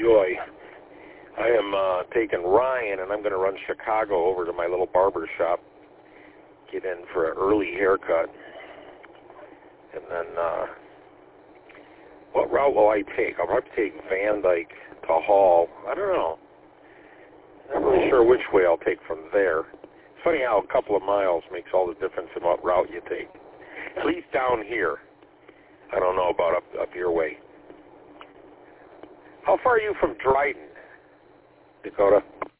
Joy. I am taking Ryan, and I'm going to run Chicago over to my little barber shop, get in for an early haircut, and then what route will I take? I'll probably take Van Dyke to Hall. I don't know. I'm not really sure which way I'll take from there. It's funny how a couple of miles makes all the difference in what route you take. At least down here. I don't know about up your way. How far are you from Dryden, Dakota?